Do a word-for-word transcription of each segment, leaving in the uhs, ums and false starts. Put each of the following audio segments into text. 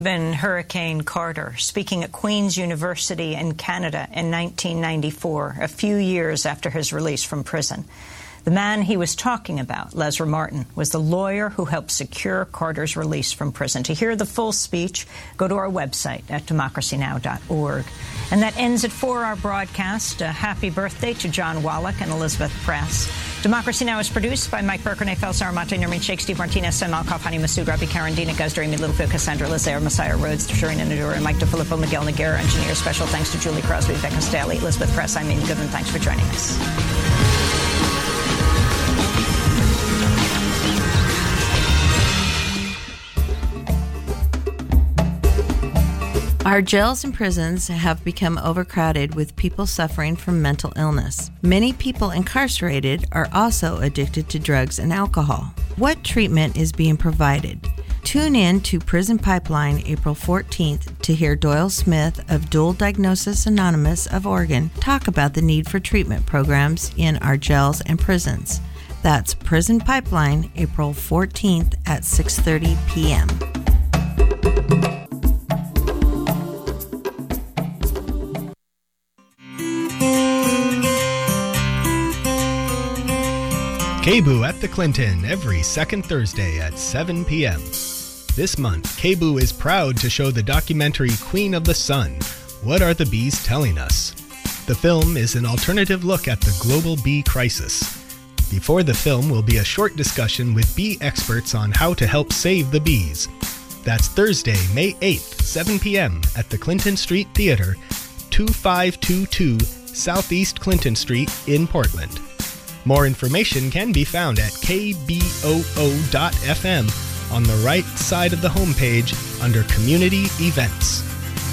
Been Hurricane Carter, speaking at Queen's University in Canada in nineteen ninety-four, a few years after his release from prison. The man he was talking about, Lesra Martin, was the lawyer who helped secure Carter's release from prison. To hear the full speech, go to our website at democracy now dot org. And that ends it for our broadcast. A happy birthday to John Wallach and Elizabeth Press. Democracy Now! Is produced by Mike Burke, Renee Felsar, Martin Nerman, Shake, Steve Martinez, Sam Malkoff, Hani Masood, Rabi Karen, Dina Guzdari, Amy Littlefield, Cassandra Lazaire, Messiah Rhodes, Shireen Nadur, and Mike DeFilippo, Miguel Noguera, engineer. Special thanks to Julie Crosby, Becca Staley, Elizabeth Press. I'm Amy Goodman. Thanks for joining us. Our jails and prisons have become overcrowded with people suffering from mental illness. Many people incarcerated are also addicted to drugs and alcohol. What treatment is being provided? Tune in to Prison Pipeline April fourteenth to hear Doyle Smith of Dual Diagnosis Anonymous of Oregon talk about the need for treatment programs in our jails and prisons. That's Prison Pipeline April fourteenth at six thirty p.m. K B U at the Clinton every second Thursday at seven p.m. This month, K B U is proud to show the documentary Queen of the Sun, What Are the Bees Telling Us? The film is an alternative look at the global bee crisis. Before the film will be a short discussion with bee experts on how to help save the bees. That's Thursday, May eighth, seven p.m. at the Clinton Street Theater, twenty-five twenty-two Southeast Clinton Street in Portland. More information can be found at k b o o dot f m on the right side of the homepage under Community Events.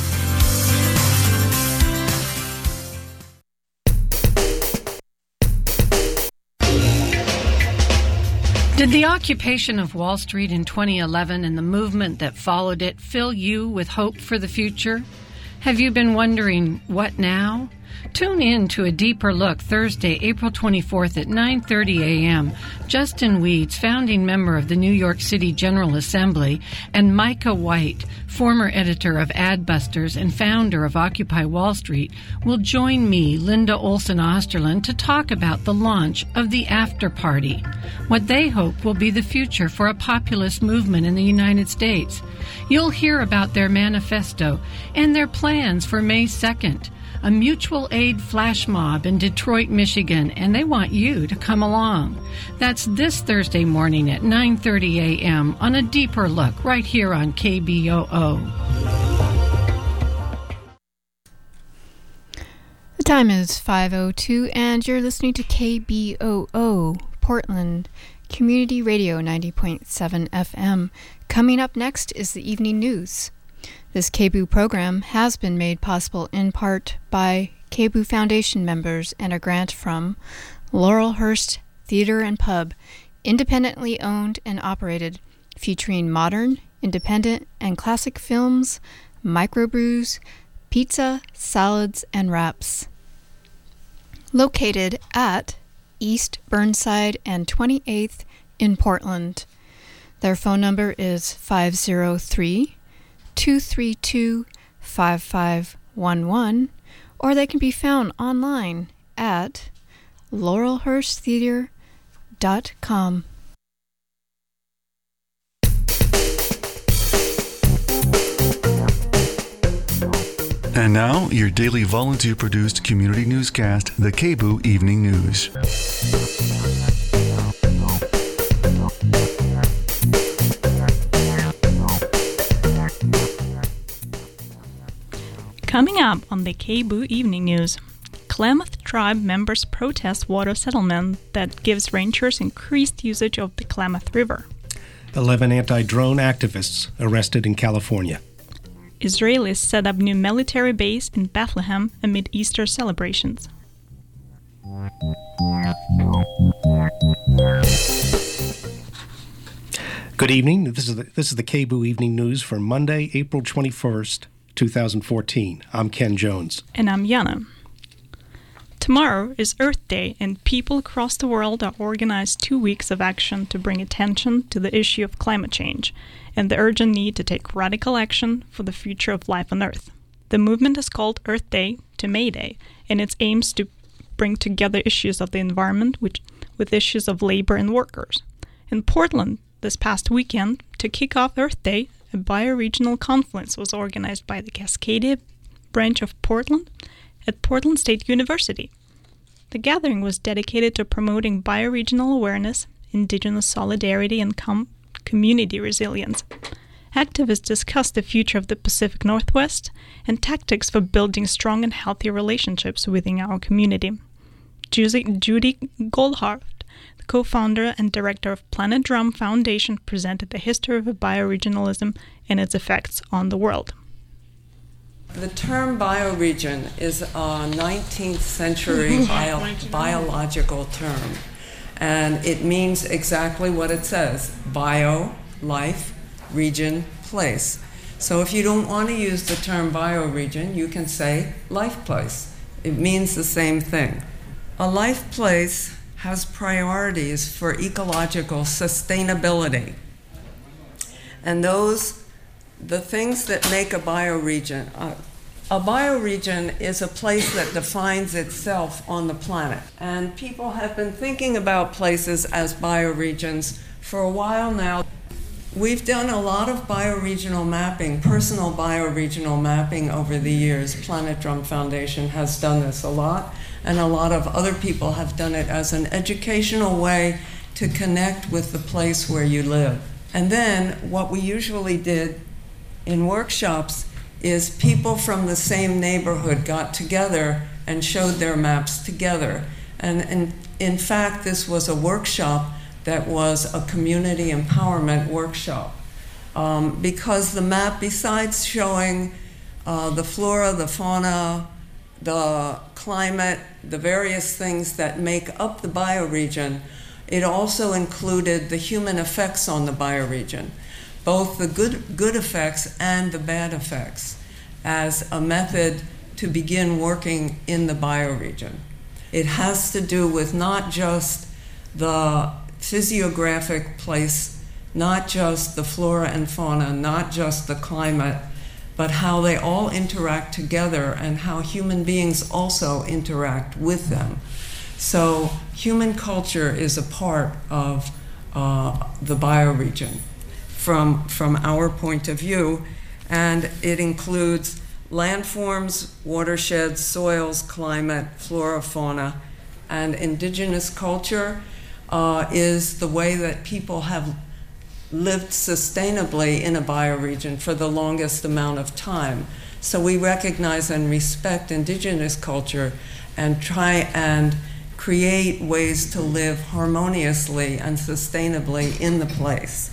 Did the occupation of Wall Street in twenty eleven and the movement that followed it fill you with hope for the future? Have you been wondering, what now? Tune in to a deeper look Thursday, April twenty-fourth at nine thirty a.m. Justin Weeds, founding member of the New York City General Assembly, and Micah White, former editor of Adbusters and founder of Occupy Wall Street, will join me, Linda Olson Osterland, to talk about the launch of the After Party, what they hope will be the future for a populist movement in the United States. You'll hear about their manifesto and their plans for May second. A mutual aid flash mob in Detroit, Michigan, and they want you to come along. That's this Thursday morning at nine thirty a.m. on A Deeper Look right here on K B O O. The time is five oh two and you're listening to K B O O, Portland Community Radio ninety point seven F M. Coming up next is the evening news. This K B O O program has been made possible in part by K B O O Foundation members and a grant from Laurelhurst Theater and Pub, independently owned and operated, featuring modern, independent, and classic films, microbrews, pizza, salads, and wraps. Located at East Burnside and twenty-eighth in Portland. Their phone number is five oh three, two three two, five five one one, or they can be found online at laurelhurst theater dot com. And now, your daily volunteer-produced community newscast, the K B O O Evening News. Coming up on the K B O O Evening News, Klamath Tribe members protest water settlement that gives rangers increased usage of the Klamath River. eleven anti-drone activists arrested in California. Israelis set up new military base in Bethlehem amid Easter celebrations. Good evening. This is the, this is the K B O O Evening News for Monday, April twenty-first, twenty fourteen. I'm Ken Jones. And I'm Yana. Tomorrow is Earth Day, and people across the world are organized two weeks of action to bring attention to the issue of climate change and the urgent need to take radical action for the future of life on Earth. The movement is called Earth Day to May Day, and it aims to bring together issues of the environment which, with issues of labor and workers. In Portland, this past weekend, to kick off Earth Day, a bioregional conference was organized by the Cascadia branch of Portland at Portland State University. The gathering was dedicated to promoting bioregional awareness, indigenous solidarity, and com- community resilience. Activists discussed the future of the Pacific Northwest and tactics for building strong and healthy relationships within our community. Judy, Judy Goldhart, the co-founder and director of Planet Drum Foundation, presented the history of bioregionalism and its effects on the world. The term bioregion is a nineteenth century bio- biological term, and it means exactly what it says: bio, life, region, place. So if you don't want to use the term bioregion, you can say life place. It means the same thing. A life place has priorities for ecological sustainability. And those, the things that make a bioregion, uh, a bioregion is a place that defines itself on the planet. And people have been thinking about places as bioregions for a while now. We've done a lot of bioregional mapping, personal bioregional mapping over the years. Planet Drum Foundation has done this a lot, and a lot of other people have done it as an educational way to connect with the place where you live. And then what we usually did in workshops is people from the same neighborhood got together and showed their maps together. And, and in fact, this was a workshop that was a community empowerment workshop. Um, because the map, besides showing uh, the flora, the fauna, the climate, the various things that make up the bioregion, it also included the human effects on the bioregion, both the good, good effects and the bad effects, as a method to begin working in the bioregion. It has to do with not just the physiographic place, not just the flora and fauna, not just the climate, but how they all interact together and how human beings also interact with them. So human culture is a part of uh, the bioregion from, from our point of view, and it includes landforms, watersheds, soils, climate, flora, fauna, and indigenous culture uh, is the way that people have lived sustainably in a bioregion for the longest amount of time. So we recognize and respect indigenous culture and try and create ways to live harmoniously and sustainably in the place.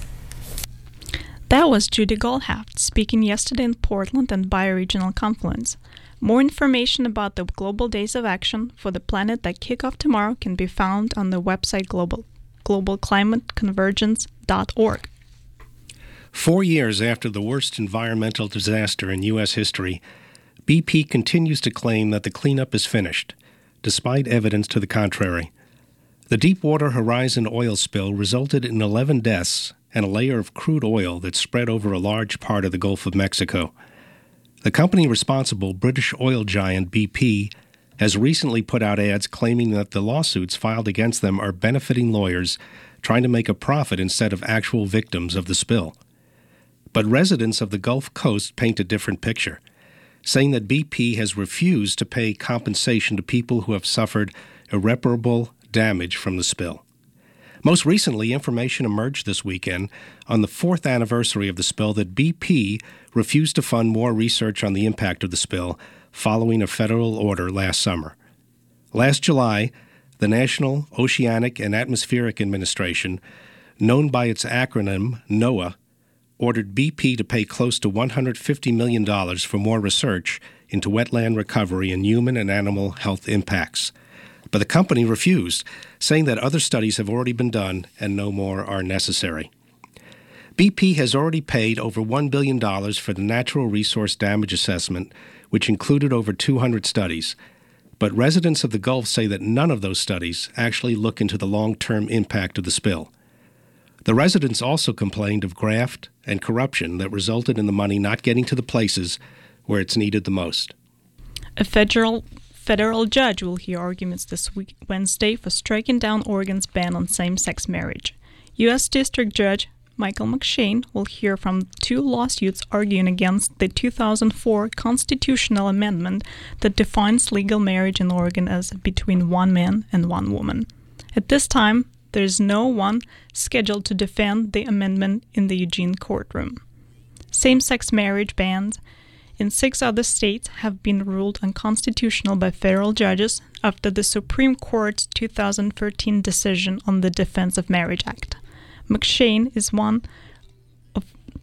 That was Judy Goldhaft speaking yesterday in Portland and Bioregional Conference. More information about the Global Days of Action for the Planet that kick off tomorrow can be found on the website global, global climate convergence dot org. Four years after the worst environmental disaster in U S history, B P continues to claim that the cleanup is finished, despite evidence to the contrary. The Deepwater Horizon oil spill resulted in eleven deaths and a layer of crude oil that spread over a large part of the Gulf of Mexico. The company responsible, British oil giant B P, has recently put out ads claiming that the lawsuits filed against them are benefiting lawyers trying to make a profit instead of actual victims of the spill. But residents of the Gulf Coast paint a different picture, saying that B P has refused to pay compensation to people who have suffered irreparable damage from the spill. Most recently, information emerged this weekend on the fourth anniversary of the spill that B P refused to fund more research on the impact of the spill following a federal order last summer. Last July, the National Oceanic and Atmospheric Administration, known by its acronym NOAA, ordered B P to pay close to one hundred fifty million dollars for more research into wetland recovery and human and animal health impacts. But the company refused, saying that other studies have already been done and no more are necessary. B P has already paid over one billion dollars for the Natural Resource Damage Assessment, which included over two hundred studies. But residents of the Gulf say that none of those studies actually look into the long-term impact of the spill. The residents also complained of graft and corruption that resulted in the money not getting to the places where it's needed the most. A federal federal judge will hear arguments this week Wednesday for striking down Oregon's ban on same-sex marriage. U S District Judge Michael McShane will hear from two lawsuits arguing against the two thousand four constitutional amendment that defines legal marriage in Oregon as between one man and one woman. At this time, there is no one scheduled to defend the amendment in the Eugene courtroom. Same-sex marriage bans in six other states have been ruled unconstitutional by federal judges after the Supreme Court's two thousand thirteen decision on the Defense of Marriage Act. McShane is one of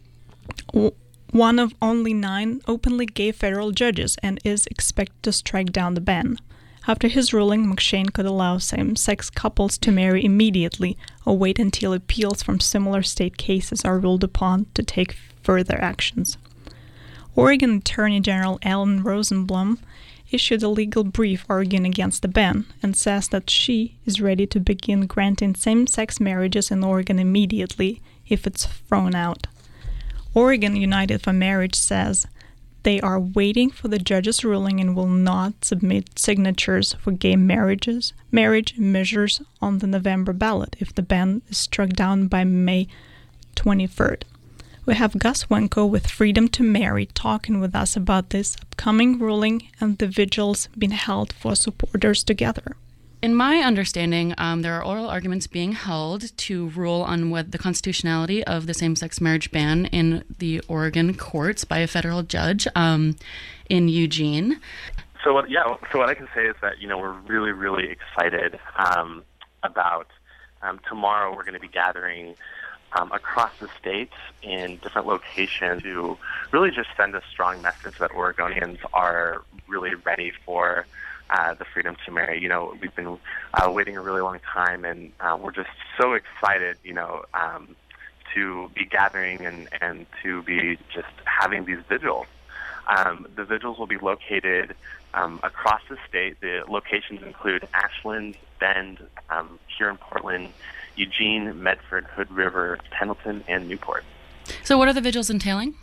one of only nine openly gay federal judges and is expected to strike down the ban. After his ruling, McShane could allow same-sex couples to marry immediately or wait until appeals from similar state cases are ruled upon to take further actions. Oregon Attorney General Alan Rosenblum issued a legal brief arguing against the ban and says that she is ready to begin granting same-sex marriages in Oregon immediately if it's thrown out. Oregon United for Marriage says they are waiting for the judge's ruling and will not submit signatures for gay marriages, marriage measures on the November ballot if the ban is struck down by May twenty-third. We have Gus Wenko with Freedom to Marry talking with us about this upcoming ruling and the vigils being held for supporters together. In my understanding, um, there are oral arguments being held to rule on what the constitutionality of the same-sex marriage ban in the Oregon courts by a federal judge um, in Eugene. So what, yeah, so what I can say is that, you know, we're really, really excited um, about um, tomorrow we're going to be gathering um, across the state in different locations to really just send a strong message that Oregonians are really ready for Uh, the freedom to marry. You know, we've been uh, waiting a really long time, and uh, we're just so excited, you know, um, to be gathering and, and to be just having these vigils. Um, the vigils will be located um, across the state. The locations include Ashland, Bend, um, here in Portland, Eugene, Medford, Hood River, Pendleton, and Newport. So what are the vigils entailing?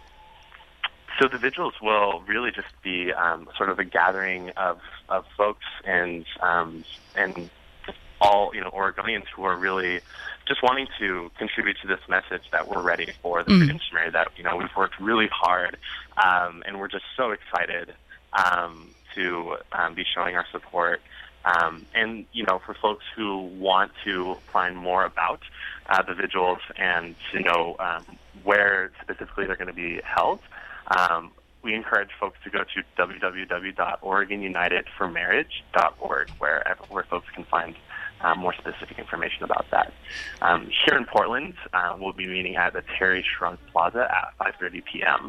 So the vigils will really just be um, sort of a gathering of, of folks and um, and all you know Oregonians who are really just wanting to contribute to this message that we're ready for the mm. freedom to marry. That you know we've worked really hard um, and we're just so excited um, to um, be showing our support. Um, and you know for folks who want to find more about uh, the vigils and to know um, where specifically they're going to be held. Um, we encourage folks to go to w w w dot oregon united for marriage dot org, where where folks can find uh, more specific information about that. Um, here in Portland, uh, we'll be meeting at the Terry Shrunk Plaza at five thirty p.m.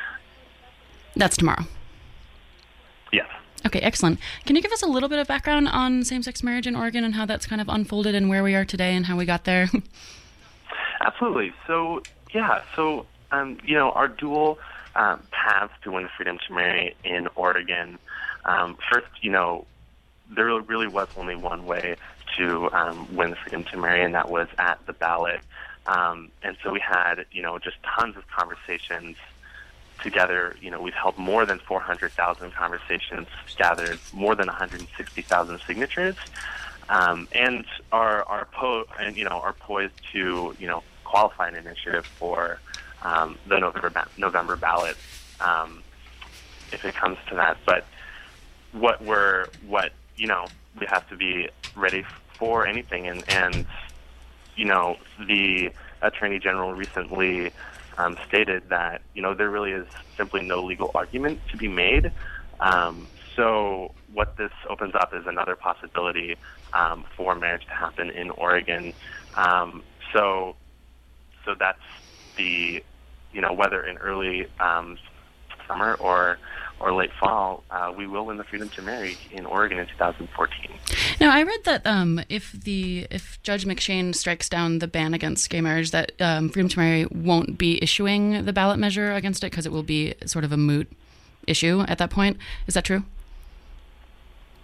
That's tomorrow. Yes. Okay, excellent. Can you give us a little bit of background on same-sex marriage in Oregon and how that's kind of unfolded and where we are today and how we got there? Absolutely. So, yeah, so, um, you know, our dual Um, paths to win the freedom to marry in Oregon. Um, first, you know, there really was only one way to um, win the freedom to marry, and that was at the ballot. Um, and so we had, you know, just tons of conversations together. You know, we've held more than four hundred thousand conversations, gathered more than one hundred sixty thousand signatures, um, and are are po- and you know are poised to you know qualify an initiative for Um, the November ba- November ballot, um, if it comes to that. But what we're what you know we have to be ready for anything, and and you know the Attorney General recently um, stated that you know there really is simply no legal argument to be made. Um, so what this opens up is another possibility um, for marriage to happen in Oregon. Um, so so that's the you know, whether in early um, summer or or late fall, uh, we will win the freedom to marry in Oregon in two thousand fourteen. Now, I read that um, if the if Judge McShane strikes down the ban against gay marriage, that um, freedom to marry won't be issuing the ballot measure against it because it will be sort of a moot issue at that point. Is that true?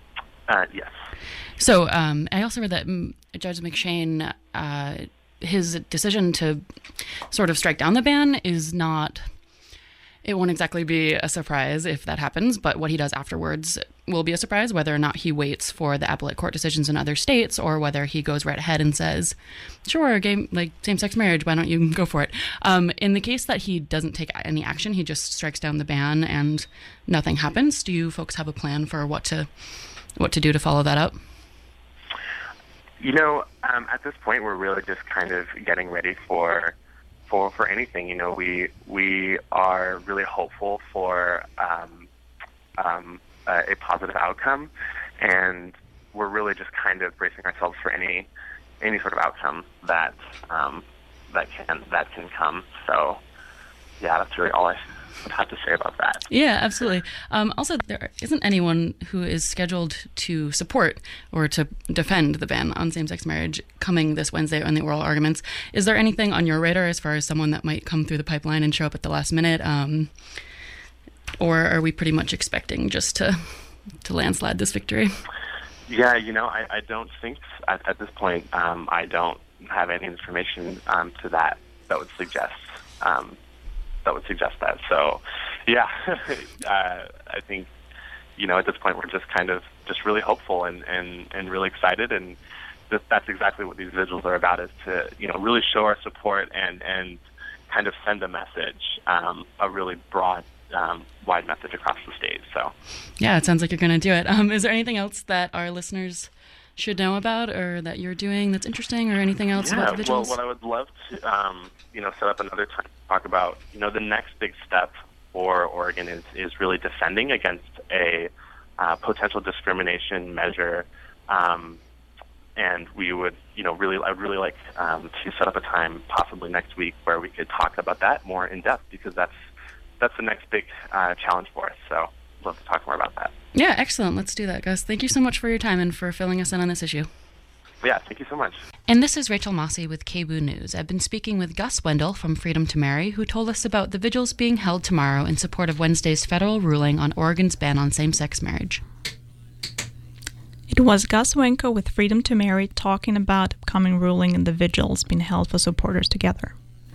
Uh, yes. So um, I also read that um, Judge McShane, uh, his decision to sort of strike down the ban is not, it won't exactly be a surprise if that happens, but what he does afterwards will be a surprise, whether or not he waits for the appellate court decisions in other states or whether he goes right ahead and says, sure, gay, like same-sex marriage, why don't you go for it? Um, in the case that he doesn't take any action, he just strikes down the ban and nothing happens, do you folks have a plan for what to what to do to follow that up? You know, um, at this point, we're really just kind of getting ready for for for anything. You know, we we are really hopeful for um, um, a, a positive outcome, and we're really just kind of bracing ourselves for any any sort of outcome that um, that can that can come. So, yeah, that's really all I would have to say about that. Yeah, absolutely. Um, also, there isn't anyone who is scheduled to support or to defend the ban on same-sex marriage coming this Wednesday on the oral arguments. Is there anything on your radar as far as someone that might come through the pipeline and show up at the last minute? Um, or are we pretty much expecting just to, to landslide this victory? Yeah, you know, I, I don't think at, at this point um, I don't have any information um, to that that would suggest um, that would suggest that. So, yeah, uh, I think, you know, at this point we're just kind of just really hopeful and, and, and really excited, and th- that's exactly what these vigils are about, is to, you know, really show our support and, and kind of send a message, um, a really broad, um, wide message across the state. So, yeah, it sounds like you're going to do it. Um, is there anything else that our listeners should know about or that you're doing that's interesting, or anything else yeah, about the vigils? Well, what I would love to, um, you know, set up another time to talk about, you know, the next big step for Oregon is, is really defending against a uh, potential discrimination measure. Um, and we would, you know, really, I'd really like um, to set up a time possibly next week where we could talk about that more in depth, because that's, that's the next big uh, challenge for us. So I'd love to talk more about that. Yeah, excellent. Let's do that, Gus. Thank you so much for your time and for filling us in on this issue. Yeah, thank you so much. And this is Rachel Mossy with K B O O News. I've been speaking with Gus Wendell from Freedom to Marry, who told us about the vigils being held tomorrow in support of Wednesday's federal ruling on Oregon's ban on same-sex marriage. It was Gus Wendell with Freedom to Marry talking about upcoming ruling and the vigils being held for supporters together.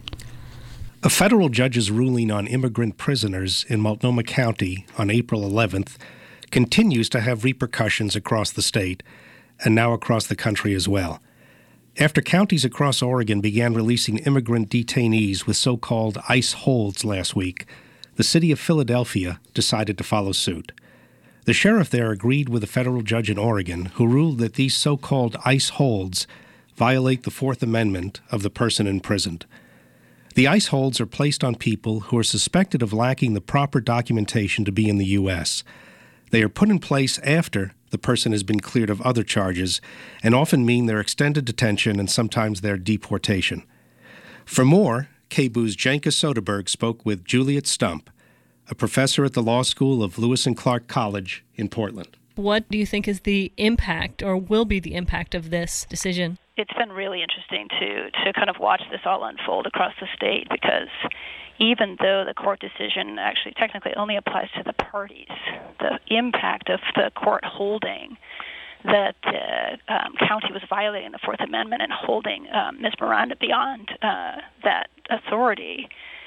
A federal judge's ruling on immigrant prisoners in Multnomah County on April eleventh continues to have repercussions across the state and now across the country as well. After counties across Oregon began releasing immigrant detainees with so-called ICE holds last week, the city of Philadelphia decided to follow suit. The sheriff there agreed with a federal judge in Oregon who ruled that these so-called ICE holds violate the Fourth Amendment of the person imprisoned. The ICE holds are placed on people who are suspected of lacking the proper documentation to be in the U S. They are put in place after the person has been cleared of other charges and often mean their extended detention and sometimes their deportation. For more, K B O O's Janka Soderberg spoke with Juliet Stump, a professor at the Law School of Lewis and Clark College in Portland. What do you think is the impact, or will be the impact, of this decision? It's been really interesting to, to kind of watch this all unfold across the state, because even though the court decision actually technically only applies to the parties, the impact of the court holding that uh, um, county was violating the Fourth Amendment and holding um, Miz Miranda beyond uh, that authority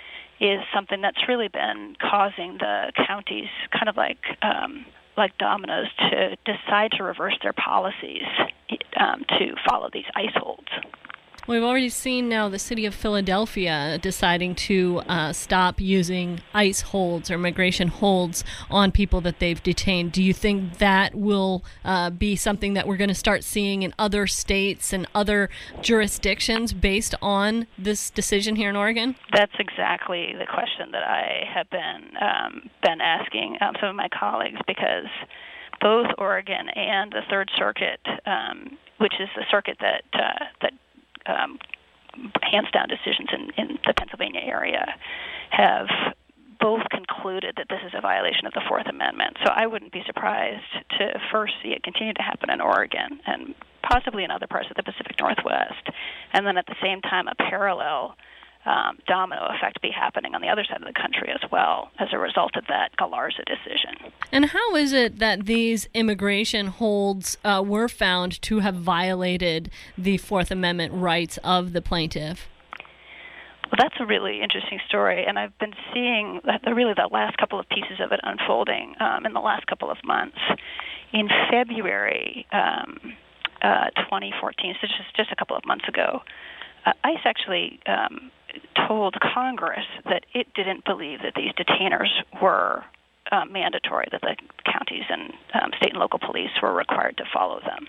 is something that's really been causing the counties kind of like um, like dominoes to decide to reverse their policies um, to follow these ICE holds. We've already seen now the city of Philadelphia deciding to uh, stop using ICE holds or immigration holds on people that they've detained. Do you think that will uh, be something that we're going to start seeing in other states and other jurisdictions based on this decision here in Oregon? That's exactly the question that I have been um, been asking um, some of my colleagues, because both Oregon and the Third Circuit, um, which is the circuit that uh, that Um, hands down decisions in, in the Pennsylvania area, have both concluded that this is a violation of the Fourth Amendment. So I wouldn't be surprised to first see it continue to happen in Oregon and possibly in other parts of the Pacific Northwest, and then at the same time a parallel um, domino effect be happening on the other side of the country as well as a result of that Galarza decision. And how is it that these immigration holds uh, were found to have violated the Fourth Amendment rights of the plaintiff? Well, that's a really interesting story, and I've been seeing that the, really the last couple of pieces of it unfolding um, in the last couple of months. In February um, uh, twenty fourteen, so just, just a couple of months ago, uh, ICE actually um, told Congress that it didn't believe that these detainers were uh, mandatory, that the counties and um, state and local police were required to follow them.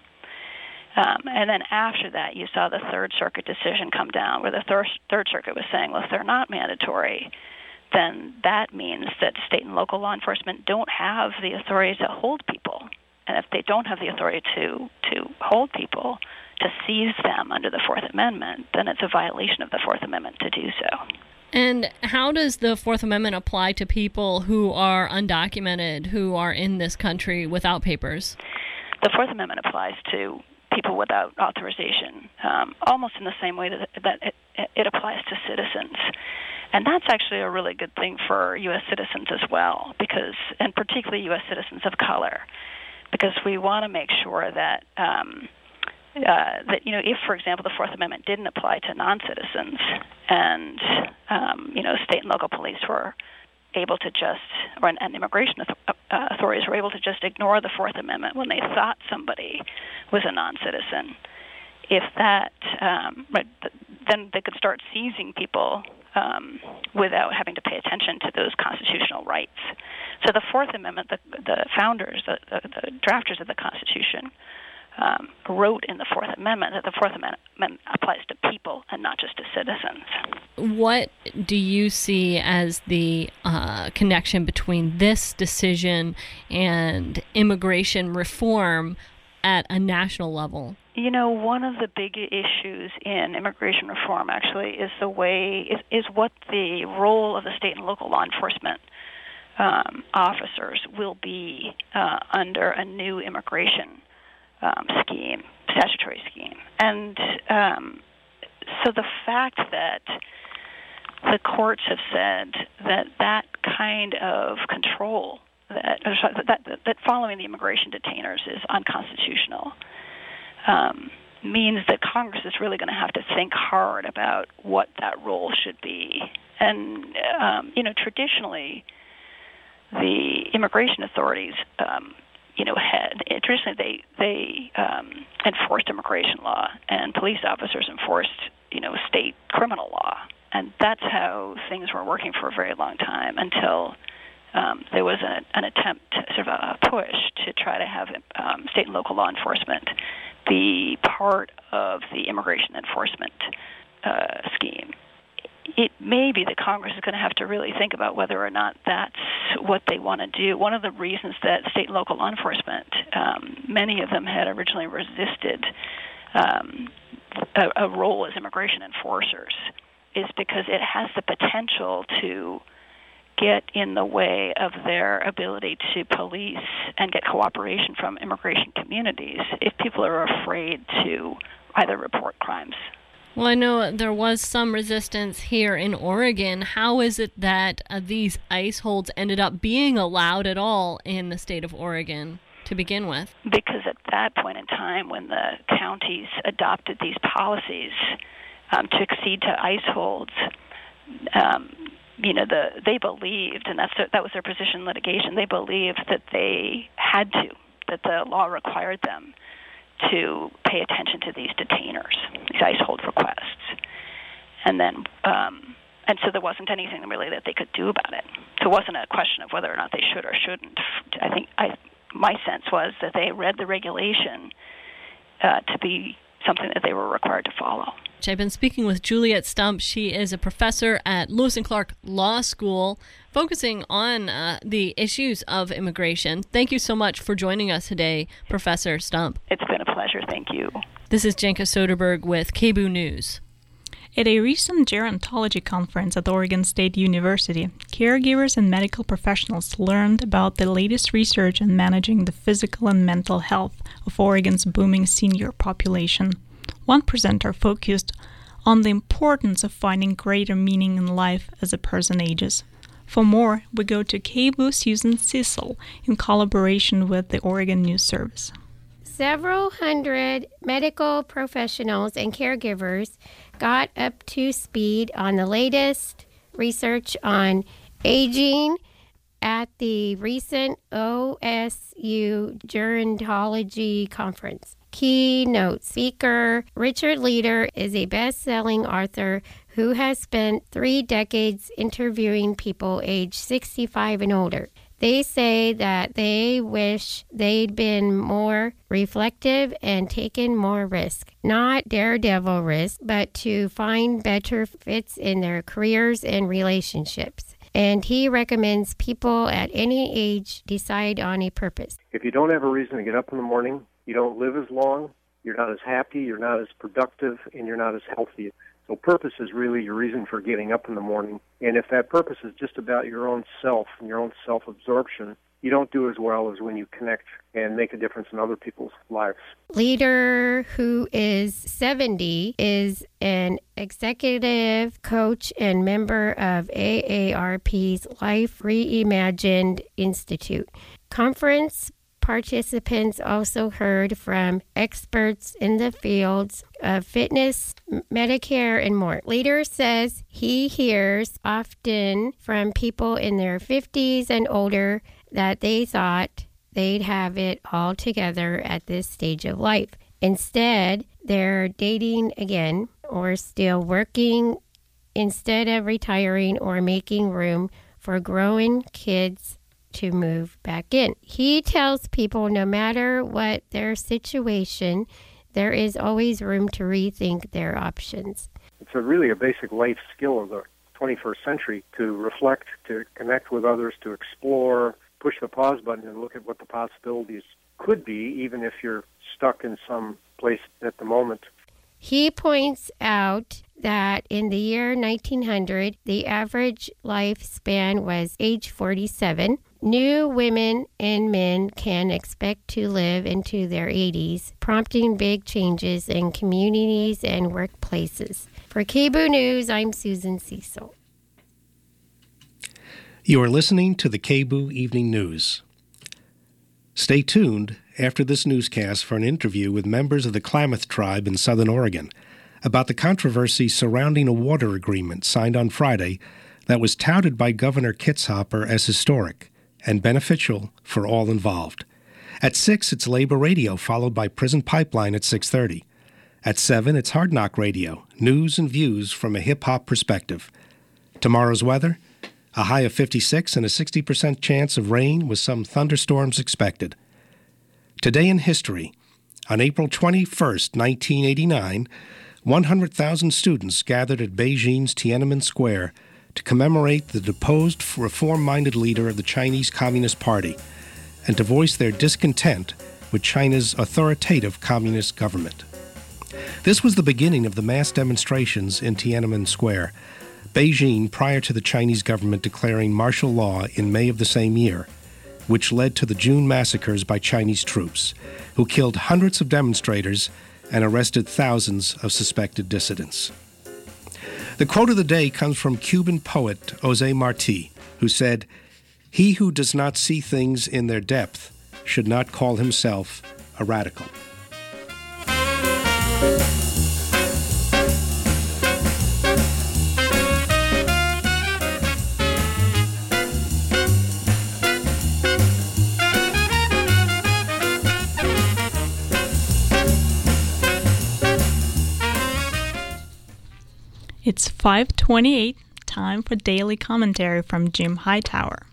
Um, and then after that, you saw the Third Circuit decision come down, where the thir- Third Circuit was saying, well, if they're not mandatory, then that means that state and local law enforcement don't have the authority to hold people. And if they don't have the authority to, to hold people, to seize them under the Fourth Amendment, then it's a violation of the Fourth Amendment to do so. And how does the Fourth Amendment apply to people who are undocumented, who are in this country without papers? The Fourth Amendment applies to people without authorization, um, almost in the same way that, that it, it applies to citizens. And that's actually a really good thing for U S citizens as well, because, and particularly U S citizens of color, because we want to make sure that, um, uh, that you know, if, for example, the Fourth Amendment didn't apply to non-citizens and, um, you know, state and local police were able to just, or and immigration uh, authorities were able to just ignore the Fourth Amendment when they thought somebody was a non-citizen, if that, um, then they could start seizing people um, without having to pay attention to those constitutional rights. So the Fourth Amendment, the, the founders, the, the, the drafters of the Constitution, Um, wrote in the Fourth Amendment that the Fourth Amendment applies to people and not just to citizens. What do you see as the uh, connection between this decision and immigration reform at a national level? You know, one of the big issues in immigration reform actually is the way, is, is what the role of the state and local law enforcement um, officers will be uh, under a new immigration Um, scheme, statutory scheme. And um, so the fact that the courts have said that that kind of control, that that, that, that following the immigration detainers is unconstitutional, um, means that Congress is really going to have to think hard about what that role should be. And, um, you know, traditionally, the immigration authorities um, you know, had traditionally they they um, enforced immigration law, and police officers enforced, you know, state criminal law, and that's how things were working for a very long time until um, there was a, an attempt, sort of a push, to try to have um, state and local law enforcement be part of the immigration enforcement uh, scheme. It may be that Congress is going to have to really think about whether or not that's what they want to do. One of the reasons that state and local law enforcement, um, many of them had originally resisted um, a, a role as immigration enforcers, is because it has the potential to get in the way of their ability to police and get cooperation from immigration communities if people are afraid to either report crimes. Well, I know there was some resistance here in Oregon. How is it that uh, these ICE holds ended up being allowed at all in the state of Oregon to begin with? Because at that point in time, when the counties adopted these policies um, to accede to ICE holds, um, you know, the they believed, and that's their, that was their position in litigation, they believed that they had to, that the law required them to pay attention to these detainers, these ICE hold requests. And then, um, and so there wasn't anything really that they could do about it. So it wasn't a question of whether or not they should or shouldn't. I think I, my sense was that they read the regulation uh, to be something that they were required to follow. I've been speaking with Juliet Stump. She is a professor at Lewis and Clark Law School, focusing on uh, the issues of immigration. Thank you so much for joining us today, Professor Stump. It's been a pleasure. Thank you. This is Jenka Soderberg with K B O O News. At a recent gerontology conference at Oregon State University, caregivers and medical professionals learned about the latest research on managing the physical and mental health of Oregon's booming senior population. One presenter focused on the importance of finding greater meaning in life as a person ages. For more, we go to K B O O's Susan Cecil in collaboration with the Oregon News Service. Several hundred medical professionals and caregivers got up to speed on the latest research on aging at the recent O S U Gerontology Conference. Keynote speaker Richard Leder is a best-selling author who has spent three decades interviewing people aged sixty-five and older. They say that they wish they'd been more reflective and taken more risk. Not daredevil risk, but to find better fits in their careers and relationships. And he recommends people at any age decide on a purpose. If you don't have a reason to get up in the morning, you don't live as long, you're not as happy, you're not as productive, and you're not as healthy. So purpose is really your reason for getting up in the morning. And if that purpose is just about your own self and your own self-absorption, you don't do as well as when you connect and make a difference in other people's lives. Leder, who is seventy, is an executive coach and member of A A R P's Life Reimagined Institute. Conference participants also heard from experts in the fields of fitness, Medicare, and more. Leder says he hears often from people in their fifties and older that they thought they'd have it all together at this stage of life. Instead, they're dating again or still working instead of retiring or making room for growing kids to move back in. He tells people no matter what their situation, there is always room to rethink their options. It's a really a basic life skill of the twenty-first century to reflect, to connect with others, to explore, push the pause button and look at what the possibilities could be, even if you're stuck in some place at the moment. He points out that in the year nineteen hundred, the average lifespan was age forty-seven. New women and men can expect to live into their eighties, prompting big changes in communities and workplaces. For K B O O News, I'm Susan Cecil. You are listening to the K B O O Evening News. Stay tuned after this newscast for an interview with members of the Klamath Tribe in southern Oregon about the controversy surrounding a water agreement signed on Friday that was touted by Governor Kitzhaber as historic and beneficial for all involved. At six, it's Labor Radio, followed by Prison Pipeline at six thirty. At seven, it's Hard Knock Radio, news and views from a hip-hop perspective. Tomorrow's weather, a high of fifty-six and a sixty percent chance of rain with some thunderstorms expected. Today in history, on April twenty-first, nineteen eighty-nine, one hundred thousand students gathered at Beijing's Tiananmen Square to commemorate the deposed reform-minded leader of the Chinese Communist Party and to voice their discontent with China's authoritative communist government. This was the beginning of the mass demonstrations in Tiananmen Square, Beijing prior to the Chinese government declaring martial law in May of the same year, which led to the June massacres by Chinese troops, who killed hundreds of demonstrators and arrested thousands of suspected dissidents. The quote of the day comes from Cuban poet José Martí, who said, "He who does not see things in their depth should not call himself a radical." It's five twenty-eight, time for daily commentary from Jim Hightower.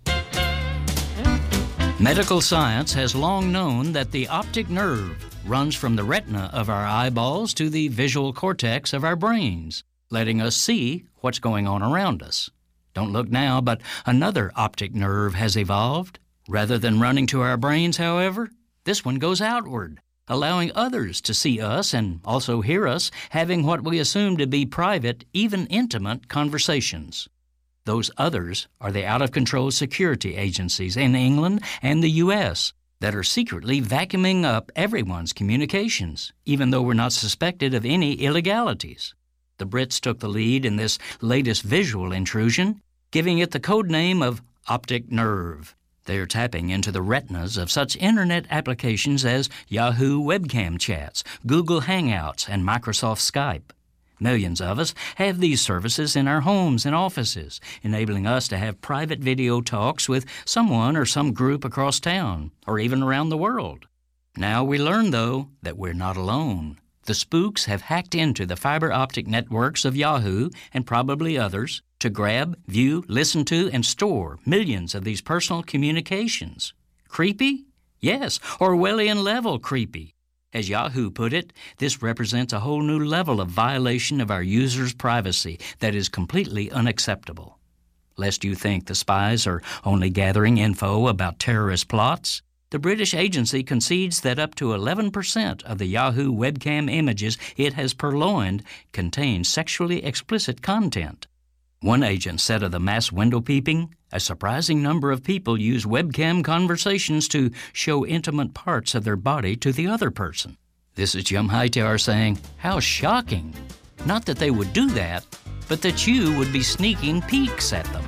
Medical science has long known that the optic nerve runs from the retina of our eyeballs to the visual cortex of our brains, letting us see what's going on around us. Don't look now, but another optic nerve has evolved. Rather than running to our brains, however, this one goes outward, allowing others to see us and also hear us having what we assume to be private, even intimate conversations. Those others are the out-of-control security agencies in England and the U S that are secretly vacuuming up everyone's communications, even though we're not suspected of any illegalities. The Brits took the lead in this latest visual intrusion, giving it the code name of optic nerve. They're tapping into the retinas of such internet applications as Yahoo webcam chats, Google Hangouts, and Microsoft Skype. Millions of us have these services in our homes and offices, enabling us to have private video talks with someone or some group across town, or even around the world. Now we learn, though, that we're not alone. The spooks have hacked into the fiber optic networks of Yahoo, and probably others, to grab, view, listen to, and store millions of these personal communications. Creepy? Yes, Orwellian-level creepy. As Yahoo put it, this represents a whole new level of violation of our users' privacy that is completely unacceptable. Lest you think the spies are only gathering info about terrorist plots, the British agency concedes that up to eleven percent of the Yahoo webcam images it has purloined contain sexually explicit content. One agent said of the mass window peeping, a surprising number of people use webcam conversations to show intimate parts of their body to the other person. This is Jim Hightower saying, how shocking. Not that they would do that, but that you would be sneaking peeks at them.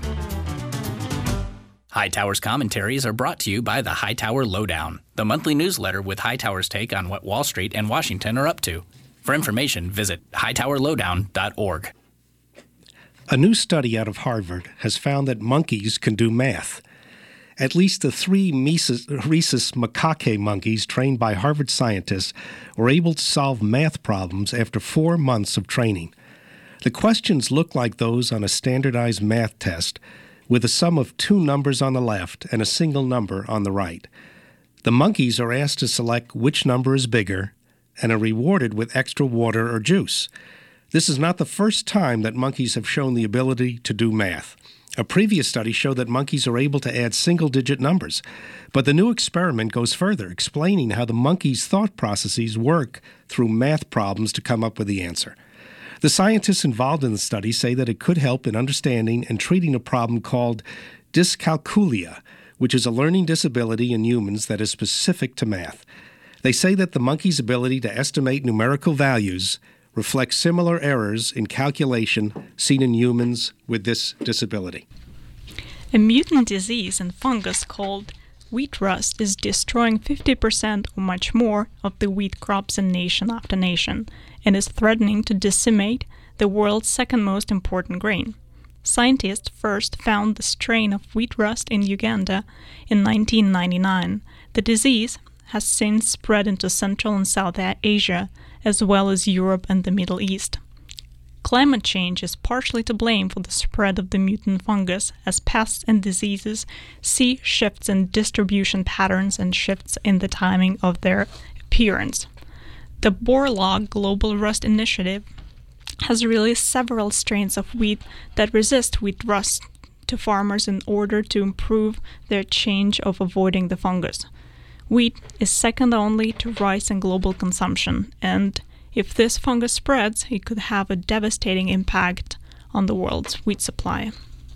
Hightower's commentaries are brought to you by the Hightower Lowdown, the monthly newsletter with Hightower's take on what Wall Street and Washington are up to. For information, visit hightower lowdown dot org. A new study out of Harvard has found that monkeys can do math. At least the three rhesus macaque monkeys trained by Harvard scientists were able to solve math problems after four months of training. The questions look like those on a standardized math test, with a sum of two numbers on the left and a single number on the right. The monkeys are asked to select which number is bigger and are rewarded with extra water or juice. This is not the first time that monkeys have shown the ability to do math. A previous study showed that monkeys are able to add single-digit numbers, but the new experiment goes further, explaining how the monkeys' thought processes work through math problems to come up with the answer. The scientists involved in the study say that it could help in understanding and treating a problem called dyscalculia, which is a learning disability in humans that is specific to math. They say that the monkey's ability to estimate numerical values reflects similar errors in calculation seen in humans with this disability. A mutant disease in fungus called wheat rust is destroying fifty percent or much more of the wheat crops in nation after nation, and is threatening to decimate the world's second most important grain. Scientists first found the strain of wheat rust in Uganda in nineteen ninety-nine. The disease has since spread into Central and South Asia, as well as Europe and the Middle East. Climate change is partially to blame for the spread of the mutant fungus, as pests and diseases see shifts in distribution patterns and shifts in the timing of their appearance. The Borlaug Global Rust Initiative has released several strains of wheat that resist wheat rust to farmers in order to improve their change of avoiding the fungus. Wheat is second only to rice in global consumption, and if this fungus spreads, it could have a devastating impact on the world's wheat supply.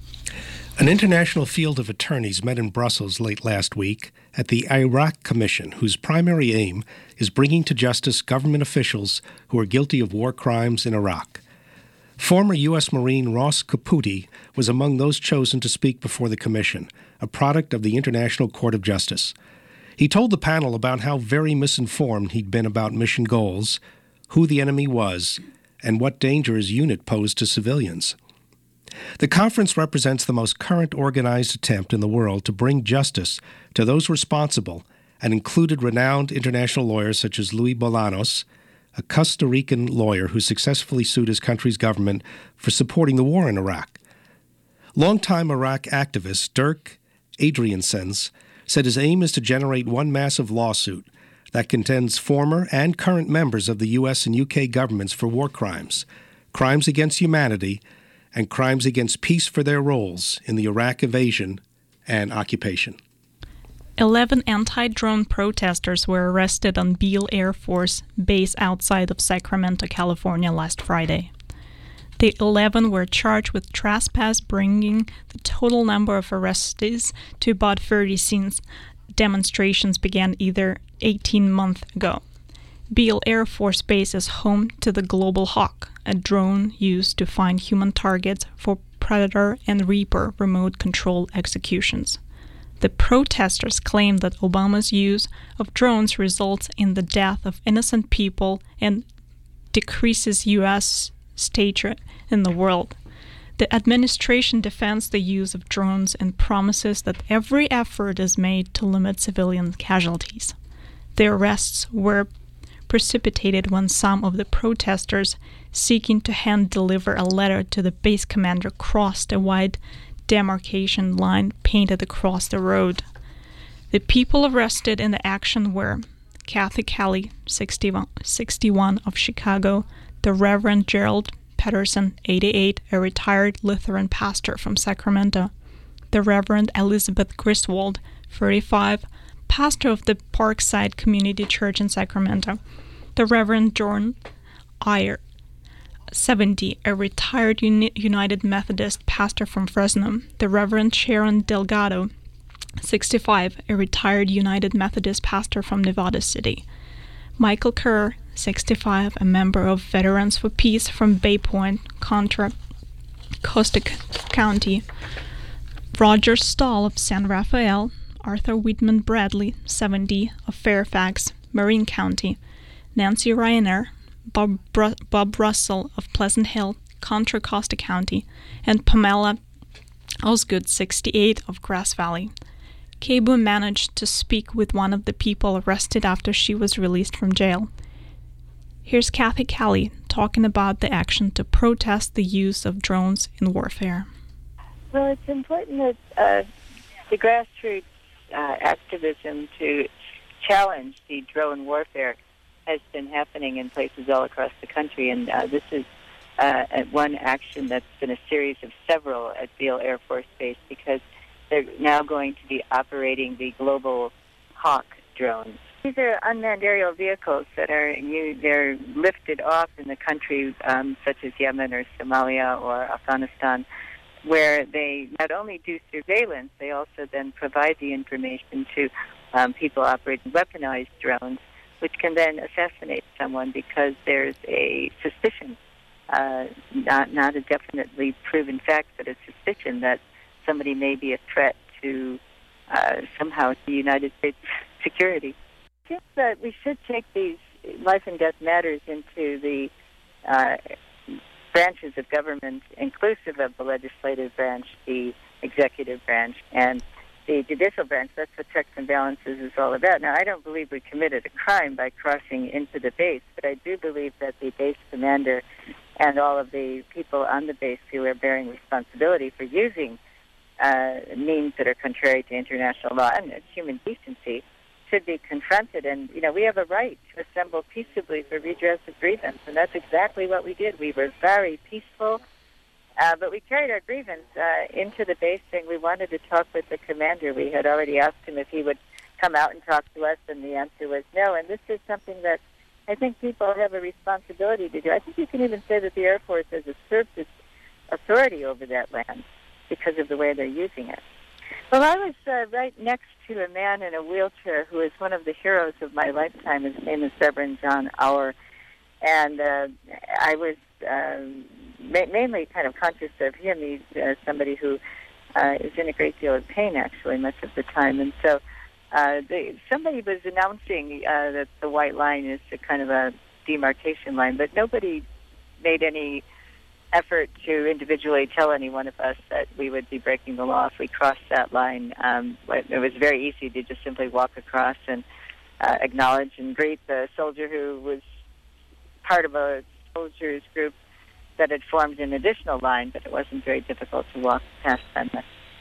An international field of attorneys met in Brussels late last week at the Iraq Commission, whose primary aim is bringing to justice government officials who are guilty of war crimes in Iraq. Former U S Marine Ross Caputi was among those chosen to speak before the commission, a product of the International Court of Justice. He told the panel about how very misinformed he'd been about mission goals, who the enemy was, and what danger his unit posed to civilians. The conference represents the most current organized attempt in the world to bring justice to those responsible, and included renowned international lawyers such as Luis Bolanos, a Costa Rican lawyer who successfully sued his country's government for supporting the war in Iraq. Longtime Iraq activist Dirk Adriaensens said his aim is to generate one massive lawsuit that contends former and current members of the U S and U K governments for war crimes, crimes against humanity, and crimes against peace for their roles in the Iraq invasion and occupation. Eleven anti-drone protesters were arrested on Beale Air Force Base outside of Sacramento, California last Friday. The eleven were charged with trespass, bringing the total number of arrestees to about thirty since demonstrations began either eighteen months ago. Beale Air Force Base is home to the Global Hawk, a drone used to find human targets for Predator and Reaper remote control executions. The protesters claim that Obama's use of drones results in the death of innocent people and decreases U S stature in the world. The administration defends the use of drones and promises that every effort is made to limit civilian casualties. The arrests were precipitated when some of the protesters seeking to hand-deliver a letter to the base commander crossed a wide demarcation line painted across the road. The people arrested in the action were Kathy Kelly, sixty-one, sixty-one of Chicago, the Reverend Gerald Pedersen, eighty-eight, a retired Lutheran pastor from Sacramento, the Reverend Elizabeth Griswold, thirty-five, pastor of the Parkside Community Church in Sacramento, the Reverend John Iyer, seventy, a retired Uni- United Methodist pastor from Fresno, the Reverend Sharon Delgado, sixty-five, a retired United Methodist pastor from Nevada City, Michael Kerr, sixty-five, a member of Veterans for Peace from Bay Point, Contra Costa County, Roger Stahl of San Rafael, Arthur Whitman Bradley, seventy, of Fairfax, Marin County, Nancy Ryanair, Bob, Bru- Bob Russell of Pleasant Hill, Contra Costa County, and Pamela Osgood, sixty-eight, of Grass Valley. Kebu managed to speak with one of the people arrested after she was released from jail. Here's Kathy Kelly talking about the action to protest the use of drones in warfare. Well, it's important that uh, the grassroots uh, activism to challenge the drone warfare has been happening in places all across the country, and uh, this is uh, one action that's been a series of several at Beale Air Force Base, because they're now going to be operating the Global Hawk drones. These are unmanned aerial vehicles that are you, they're lifted off in the country, um, such as Yemen or Somalia or Afghanistan, where they not only do surveillance, they also then provide the information to um, people operating weaponized drones, which can then assassinate someone because there's a suspicion, uh, not not a definitely proven fact, but a suspicion that somebody may be a threat to uh, somehow to United States security. I think that we should take these life and death matters into the uh, branches of government, inclusive of the legislative branch, the executive branch, and the judicial branch. That's what checks and balances is all about. Now, I don't believe we committed a crime by crossing into the base, but I do believe that the base commander and all of the people on the base who are bearing responsibility for using uh, means that are contrary to international law and human decency should be confronted. And, you know, we have a right to assemble peaceably for redress of grievance, and that's exactly what we did. We were very peaceful. Uh, but we carried our grievance uh, into the base, saying we wanted to talk with the commander. We had already asked him if he would come out and talk to us, and the answer was no. And this is something that I think people have a responsibility to do. I think you can even say that the Air Force has usurped its authority over that land because of the way they're using it. Well, I was uh, right next to a man in a wheelchair who is one of the heroes of my lifetime. His name is Reverend John Auer. And uh, I was uh, ma- mainly kind of conscious of him. He's uh, somebody who uh, is in a great deal of pain, actually, much of the time. And so uh, they, somebody was announcing uh, that the white line is a kind of a demarcation line, but nobody made any effort to individually tell any one of us that we would be breaking the law if we crossed that line. Um, it was very easy to just simply walk across and uh, acknowledge and greet the soldier who was part of a soldiers group that had formed an additional line, but it wasn't very difficult to walk past them.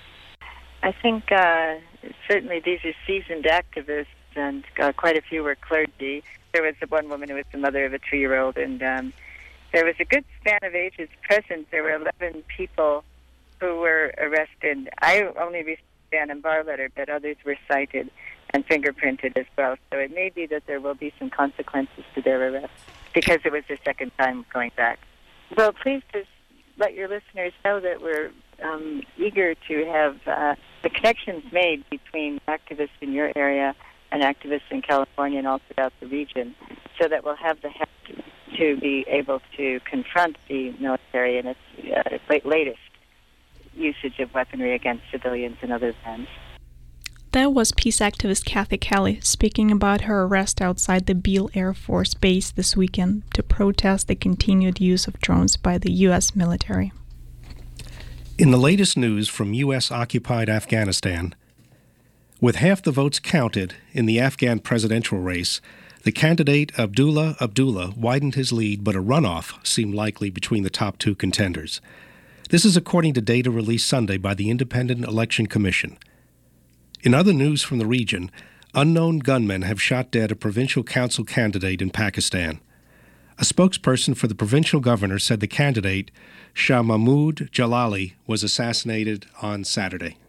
I think uh, certainly these are seasoned activists, and uh, quite a few were clergy. There was one woman who was the mother of a two-year-old, and um, there was a good span of ages present. There were eleven people who were arrested. I only received a ban and bar letter, but others were cited and fingerprinted as well. So it may be that there will be some consequences to their arrest because it was their second time going back. Well, please just let your listeners know that we're um, eager to have uh, the connections made between activists in your area and activists in California and all throughout the region so that we'll have the heft to be able to confront the military in its uh, latest usage of weaponry against civilians and other events. That was peace activist Kathy Kelly speaking about her arrest outside the Beale Air Force Base this weekend to protest the continued use of drones by the U S military. In the latest news from U S-occupied Afghanistan, with half the votes counted in the Afghan presidential race, the candidate Abdullah Abdullah widened his lead, but a runoff seemed likely between the top two contenders. This is according to data released Sunday by the Independent Election Commission. In other news from the region, unknown gunmen have shot dead a provincial council candidate in Pakistan. A spokesperson for the provincial governor said the candidate, Shah Mahmood Jalali, was assassinated on Saturday.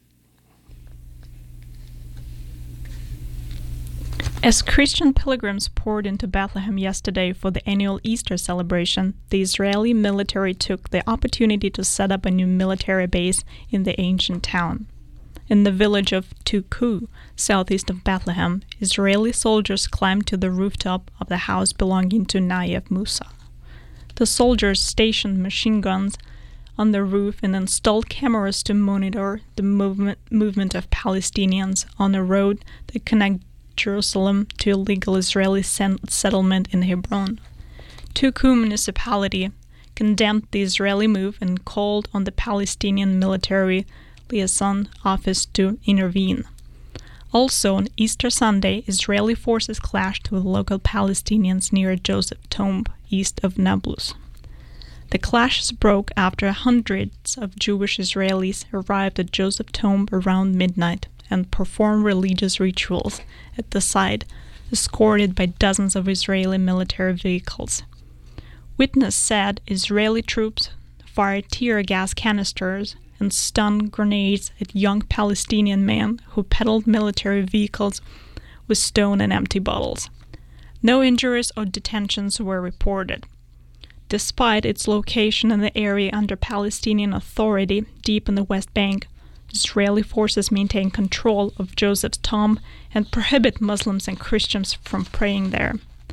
As Christian pilgrims poured into Bethlehem yesterday for the annual Easter celebration, the Israeli military took the opportunity to set up a new military base in the ancient town. In the village of Tuku, southeast of Bethlehem, Israeli soldiers climbed to the rooftop of the house belonging to Nayef Musa. The soldiers stationed machine guns on the roof and installed cameras to monitor the movement, movement of Palestinians on a road that connects Jerusalem to illegal Israeli settlement in Hebron. Tuku municipality condemned the Israeli move and called on the Palestinian military liaison office to intervene. Also, on Easter Sunday, Israeli forces clashed with local Palestinians near Joseph Tomb, east of Nablus. The clashes broke after hundreds of Jewish Israelis arrived at Joseph Tomb around midnight and performed religious rituals at the site, escorted by dozens of Israeli military vehicles. Witnesses said Israeli troops fired tear gas canisters and stun grenades at young Palestinian men who pedaled military vehicles with stone and empty bottles. No injuries or detentions were reported. Despite its location in the area under Palestinian Authority deep in the West Bank, Israeli forces maintain control of Joseph's tomb and prohibit Muslims and Christians from praying there.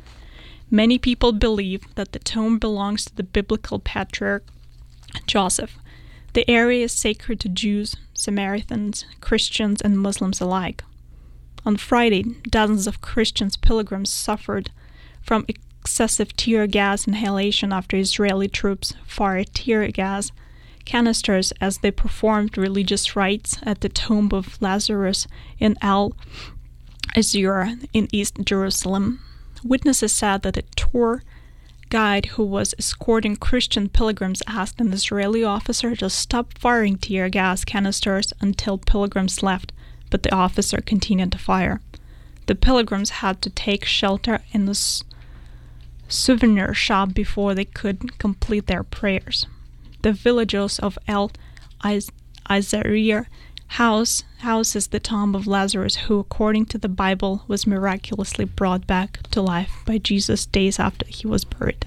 Many people believe that the tomb belongs to the biblical patriarch Joseph. The area is sacred to Jews, Samaritans, Christians, and Muslims alike. On Friday, dozens of Christian pilgrims suffered from excessive tear gas inhalation after Israeli troops fired tear gas canisters as they performed religious rites at the tomb of Lazarus in Al-Azura in East Jerusalem. Witnesses said that a tour guide who was escorting Christian pilgrims asked an Israeli officer to stop firing tear gas canisters until pilgrims left, but the officer continued to fire. The pilgrims had to take shelter in the s- souvenir shop before they could complete their prayers. The villagers of El Azariah house houses the tomb of Lazarus, who, according to the Bible, was miraculously brought back to life by Jesus days after he was buried.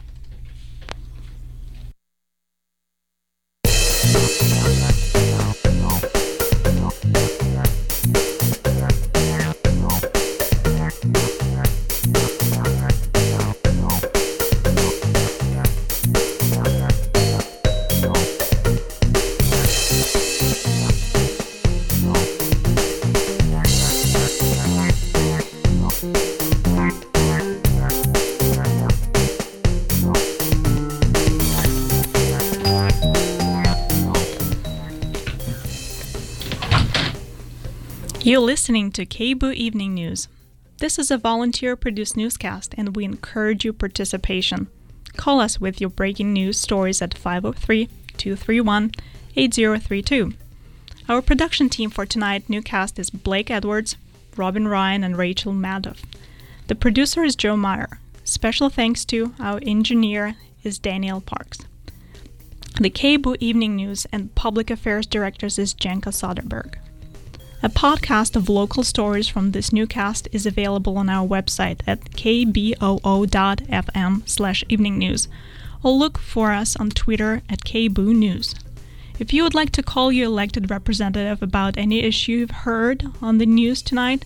You're listening to K B O Evening News. This is a volunteer-produced newscast, and we encourage your participation. Call us with your breaking news stories at five oh three, two three one, eight oh three two. Our production team for tonight's newscast is Blake Edwards, Robin Ryan, and Rachel Madoff. The producer is Joe Meyer. Special thanks to our engineer is Daniel Parks. The K B O Evening News and Public Affairs Director is Janka Soderberg. A podcast of local stories from this newscast is available on our website at k b o o dot f m slash evening news, or look for us on Twitter at K B O News. If you would like to call your elected representative about any issue you've heard on the news tonight,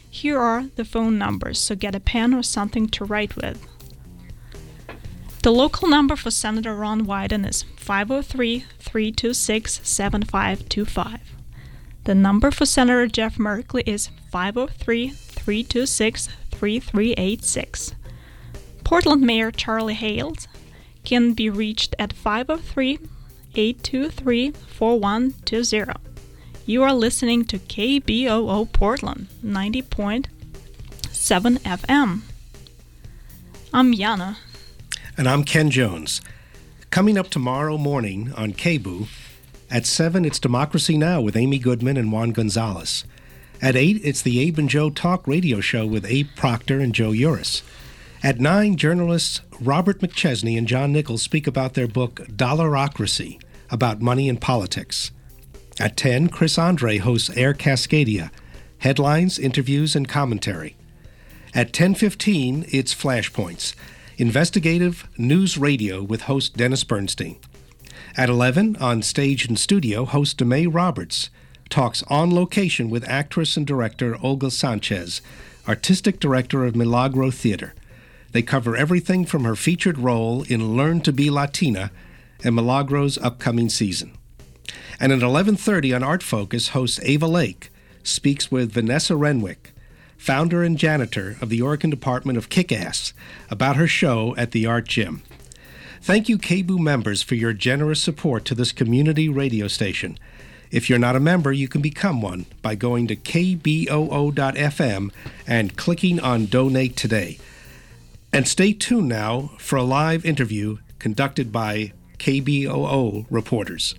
Here are the phone numbers, so get a pen or something to write with. The local number for Senator Ron Wyden is five oh three, three two six, seven five two five. The number for Senator Jeff Merkley is five oh three, three two six, three three eight six. Portland Mayor Charlie Hales can be reached at five oh three, eight two three, four one two zero. You are listening to K B O O Portland, ninety point seven F M. I'm Jana. And I'm Ken Jones. Coming up tomorrow morning on K B O O, at seven, it's Democracy Now! With Amy Goodman and Juan Gonzalez. At eight, it's the Abe and Joe Talk radio show with Abe Proctor and Joe Uris. At nine, journalists Robert McChesney and John Nichols speak about their book Dollarocracy, about money and politics. At ten, Chris Andre hosts Air Cascadia, headlines, interviews, and commentary. At ten fifteen, it's Flashpoints, investigative news radio with host Dennis Bernstein. At eleven, on stage and studio, host DeMay Roberts talks on location with actress and director Olga Sanchez, artistic director of Milagro Theater. They cover everything from her featured role in Learn to be Latina and Milagro's upcoming season. And at eleven thirty on Art Focus, host Ava Lake speaks with Vanessa Renwick, founder and janitor of the Oregon Department of Kick-Ass, about her show at the Art Gym. Thank you, K B O O members, for your generous support to this community radio station. If you're not a member, you can become one by going to K B O O dot F M and clicking on Donate Today. And stay tuned now for a live interview conducted by K B O O reporters.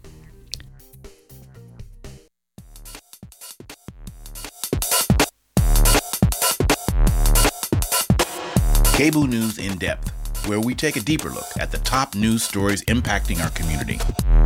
K B O O News in Depth, where we take a deeper look at the top news stories impacting our community.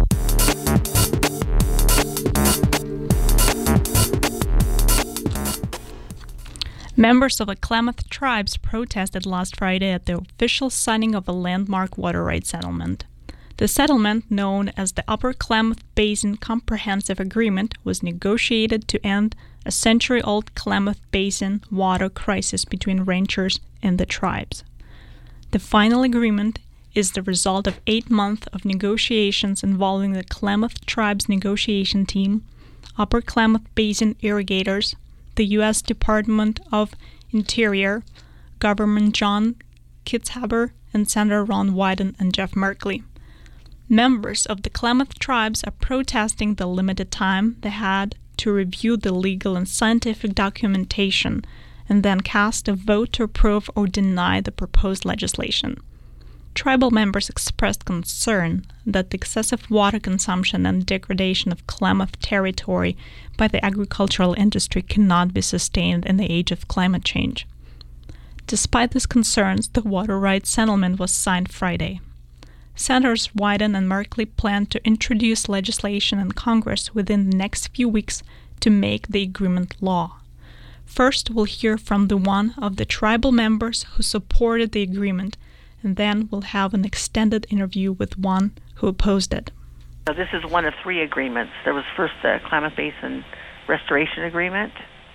Members of the Klamath tribes protested last Friday at the official signing of a landmark water rights settlement. The settlement, known as the Upper Klamath Basin Comprehensive Agreement, was negotiated to end a century-old Klamath Basin water crisis between ranchers and the tribes. The final agreement is the result of eight months of negotiations involving the Klamath Tribes Negotiation Team, Upper Klamath Basin Irrigators, the U S Department of Interior, Governor John Kitzhaber, and Senator Ron Wyden and Jeff Merkley. Members of the Klamath tribes are protesting the limited time they had to review the legal and scientific documentation and then cast a vote to approve or deny the proposed legislation. Tribal members expressed concern that the excessive water consumption and degradation of Klamath territory by the agricultural industry cannot be sustained in the age of climate change. Despite these concerns, the water rights settlement was signed Friday. Senators Wyden and Merkley plan to introduce legislation in Congress within the next few weeks to make the agreement law. First, we'll hear from the one of the tribal members who supported the agreement, and then we'll have an extended interview with one who opposed it. So this is one of three agreements. There was first the Klamath Basin Restoration Agreement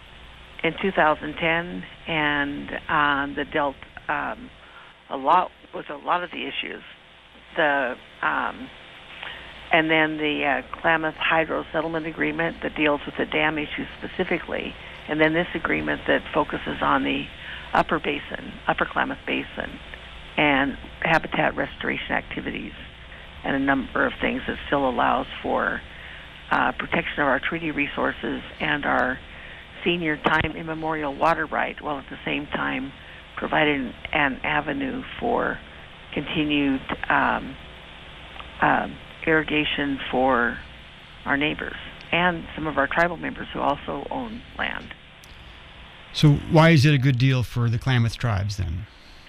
in two thousand ten, and um, that dealt um, a lot with a lot of the issues. The um, and then the uh, Klamath Hydro Settlement Agreement that deals with the dam issue specifically, and then this agreement that focuses on the Upper Basin, Upper Klamath Basin, and habitat restoration activities, and a number of things that still allows for uh, protection of our treaty resources and our senior time immemorial water right, while at the same time providing an avenue for continued um, uh, irrigation for our neighbors and some of our tribal members who also own land. So why is it a good deal for the Klamath tribes then?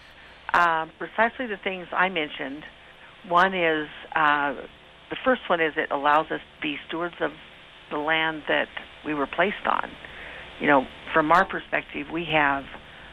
Uh, precisely the things I mentioned. One is, uh, the first one is it allows us to be stewards of the land that we were placed on. You know, from our perspective, we have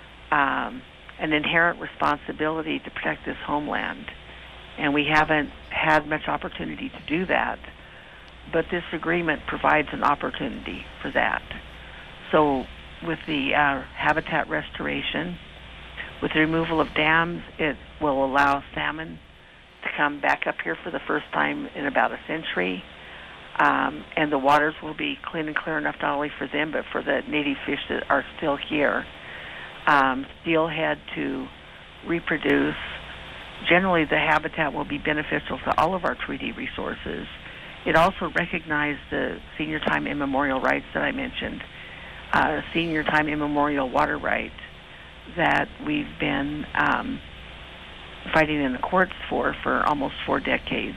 um, an inherent responsibility to protect this homeland, and we haven't had much opportunity to do that, but this agreement provides an opportunity for that. So with the uh, habitat restoration. With the removal of dams, it will allow salmon to come back up here for the first time in about a century. Um, and the waters will be clean and clear enough not only for them, but for the native fish that are still here. Um, steelhead to reproduce. Generally, the habitat will be beneficial to all of our treaty resources. It also recognized the senior time immemorial rights that I mentioned, uh, senior time immemorial water right that we've been um, fighting in the courts for for almost four decades.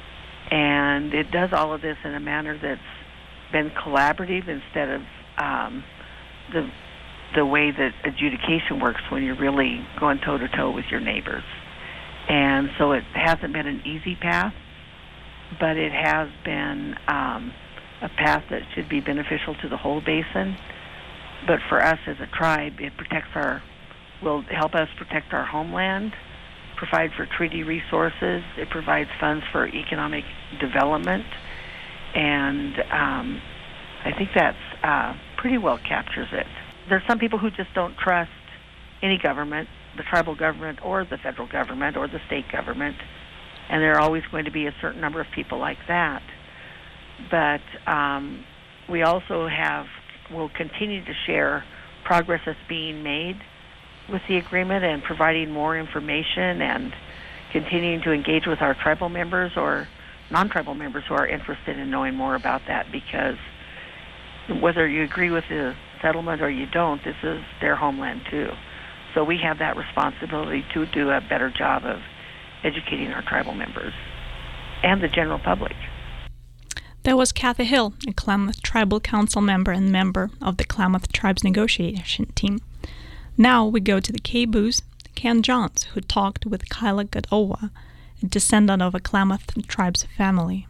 And it does all of this in a manner that's been collaborative instead of um, the the way that adjudication works when you're really going toe-to-toe with your neighbors. And so it hasn't been an easy path, but it has been um, a path that should be beneficial to the whole basin. But for us as a tribe, it protects our, will help us protect our homeland, provide for treaty resources, it provides funds for economic development, and um, I think that's uh, pretty well captures it. There's some people who just don't trust any government, the tribal government or the federal government or the state government, and there are always going to be a certain number of people like that. But um, we also have, will continue to share progress that's being made with the agreement and providing more information and continuing to engage with our tribal members or non-tribal members who are interested in knowing more about that, because whether you agree with the settlement or you don't, this is their homeland too. So we have that responsibility to do a better job of educating our tribal members and the general public. That was Kathy Hill, a Klamath Tribal Council member and member of the Klamath Tribes negotiation team. Now we go to the K-Boos, Ken Johns, who talked with Kyla Godowa, a descendant of a Klamath Tribes family.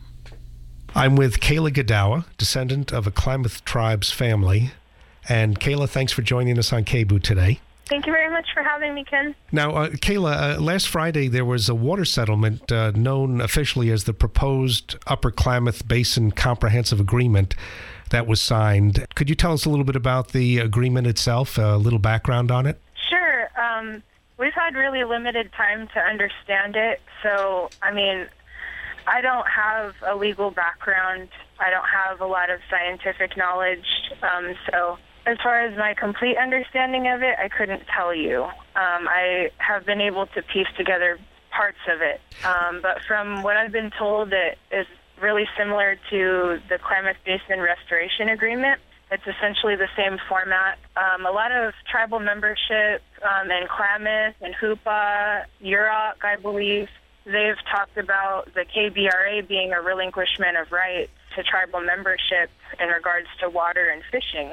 I'm with Kayla Godowa, descendant of a Klamath Tribes family. And Kayla, thanks for joining us on K B O O today. Thank you very much for having me, Ken. Now, uh, Kayla, uh, last Friday there was a water settlement uh, known officially as the proposed Upper Klamath Basin Comprehensive Agreement that was signed. Could you tell us a little bit about the agreement itself, a little background on it? Sure. Um, we've had really limited time to understand it. So, I mean, I don't have a legal background. I don't have a lot of scientific knowledge. Um, so as far as my complete understanding of it, I couldn't tell you. Um, I have been able to piece together parts of it. Um, but from what I've been told, it is really similar to the Klamath Basin Restoration Agreement. It's essentially the same format. Um, a lot of tribal membership um, in Klamath and Hoopa, Yurok, I believe, they've talked about the K B R A being a relinquishment of rights to tribal membership in regards to water and fishing.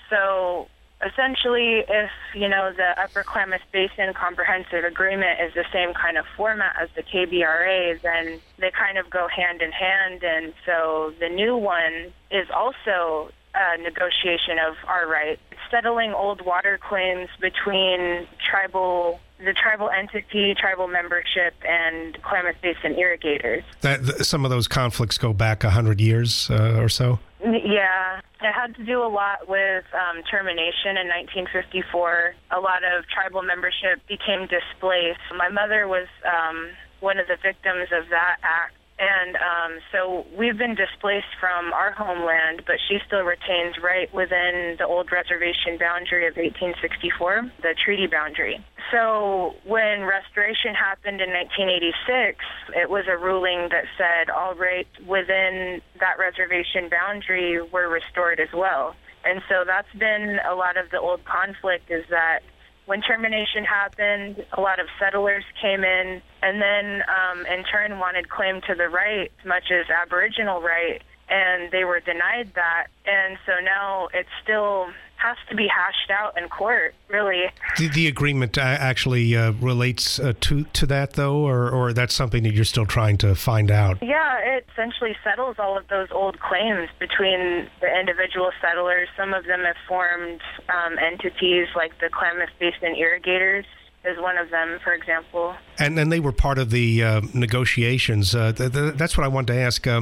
So essentially, if, you know, the Upper Klamath Basin Comprehensive Agreement is the same kind of format as the K B R A, then they kind of go hand in hand. And so the new one is also a negotiation of our rights, settling old water claims between tribal, the tribal entity, tribal membership, and Klamath Basin irrigators. That th- some of those conflicts go back a hundred years uh, or so? Yeah, it had to do a lot with um, termination in nineteen fifty-four. A lot of tribal membership became displaced. My mother was um, one of the victims of that act. And um, so we've been displaced from our homeland, but she still retains right within the old reservation boundary of eighteen sixty-four, the treaty boundary. So when restoration happened in nineteen eighty-six, it was a ruling that said all rights within that reservation boundary were restored as well. And so that's been a lot of the old conflict, is that when termination happened, a lot of settlers came in and then um, in turn wanted claim to the right, much as Aboriginal right, and they were denied that. And so now it still has to be hashed out in court, really. The, the agreement uh, actually uh, relates uh, to, to that, though, or, or that's something that you're still trying to find out? Yeah, it essentially settles all of those old claims between the individual settlers. Some of them have formed um, entities like the Klamath Basin Irrigators is one of them, for example. And then they were part of the uh, negotiations. Uh, th- th- that's what I wanted to ask. Um,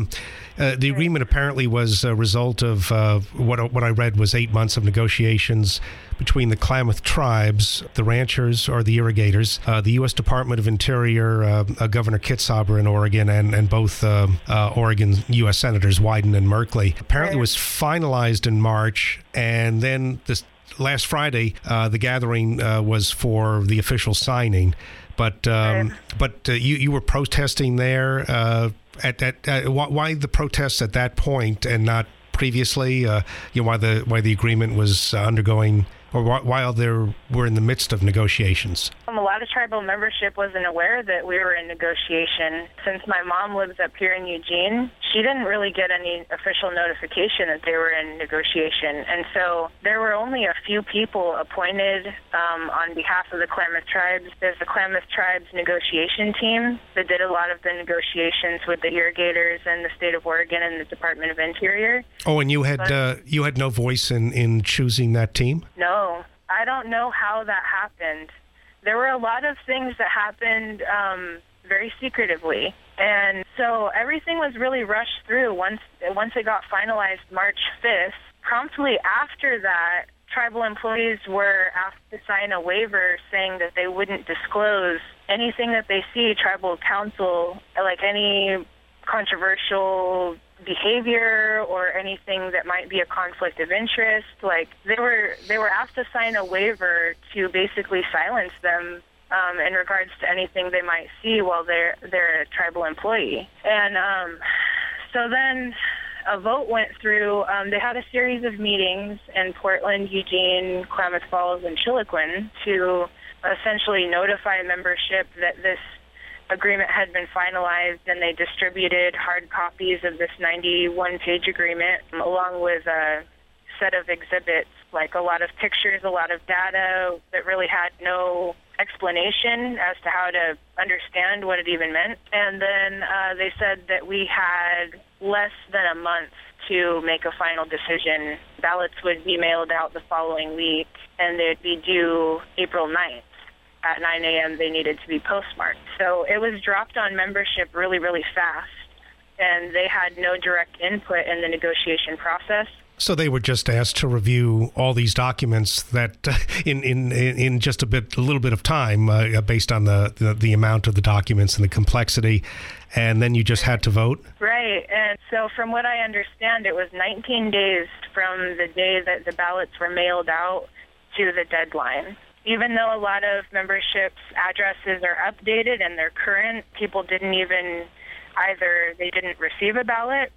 Uh, the agreement apparently was a result of uh, what what I read was eight months of negotiations between the Klamath tribes, the ranchers or the irrigators, uh, the U S Department of Interior, uh, uh, Governor Kitzhaber in Oregon, and and both uh, uh, Oregon U S Senators Wyden and Merkley. Apparently, it was finalized in March, and then this last Friday, uh, the gathering uh, was for the official signing. But um, but uh, you you were protesting there. Uh, at at uh, why the protests at that point and not previously? Uh, you know, why the why the agreement was uh, undergoing, or wh- while there were in the midst of negotiations? Um, a lot of tribal membership wasn't aware that we were in negotiation. Since my mom lives up here in Eugene, she didn't really get any official notification that they were in negotiation. And so there were only a few people appointed um, on behalf of the Klamath tribes. There's the Klamath tribes negotiation team that did a lot of the negotiations with the irrigators and the state of Oregon and the Department of Interior. Oh, and you had But- uh, you had no voice in, in choosing that team? No, I don't know how that happened. There were a lot of things that happened um, very secretively. And so everything was really rushed through once once it got finalized March fifth. Promptly after that, tribal employees were asked to sign a waiver saying that they wouldn't disclose anything that they see tribal council, like any controversial behavior or anything that might be a conflict of interest. Like they were they were asked to sign a waiver to basically silence them um, in regards to anything they might see while they're they're a tribal employee. And um, so then a vote went through. Um, they had a series of meetings in Portland, Eugene, Klamath Falls, and Chiloquin to essentially notify membership that this agreement had been finalized, and they distributed hard copies of this ninety-one page agreement along with a set of exhibits, like a lot of pictures, a lot of data that really had no explanation as to how to understand what it even meant. And then uh, they said that we had less than a month to make a final decision. Ballots would be mailed out the following week, and they'd be due April ninth. At nine a.m. they needed to be postmarked. So it was dropped on membership really, really fast, and they had no direct input in the negotiation process. So they were just asked to review all these documents that uh, in, in in just a bit, a little bit of time, uh, based on the, the the amount of the documents and the complexity, and then you just had to vote? Right, and so from what I understand, it was nineteen days from the day that the ballots were mailed out to the deadline. Even though a lot of membership's addresses are updated and they're current, people didn't even, either they didn't receive a ballot